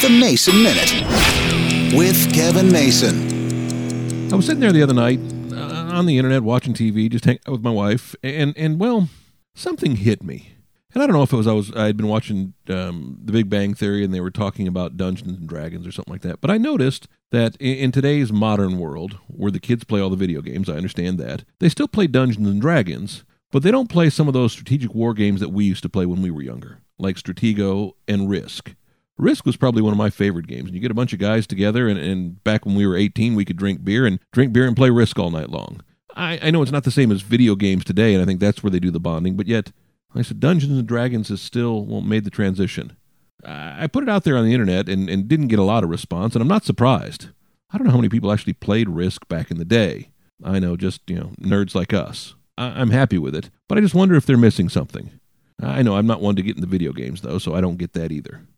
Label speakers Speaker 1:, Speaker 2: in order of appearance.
Speaker 1: The Mason Minute with Kevin Mason.
Speaker 2: I was sitting there the other night on the internet watching TV, just hanging out with my wife, and well, something hit me. And I don't know if it was I had been watching The Big Bang Theory and they were talking about Dungeons and Dragons or something like that. But I noticed that in today's modern world, where the kids play all the video games, I understand that, they still play Dungeons and Dragons, but they don't play some of those strategic war games that we used to play when we were younger, like Stratego and Risk. Risk was probably one of my favorite games. And you get a bunch of guys together, and back when we were 18, we could drink beer and play Risk all night long. I know it's not the same as video games today, and I think that's where they do the bonding, but yet, like I said, Dungeons and Dragons has still made the transition. I put it out there on the internet and didn't get a lot of response, and I'm not surprised. I don't know how many people actually played Risk back in the day. I know, just, nerds like us. I'm happy with it, but I just wonder if they're missing something. I know I'm not one to get into video games, though, so I don't get that either.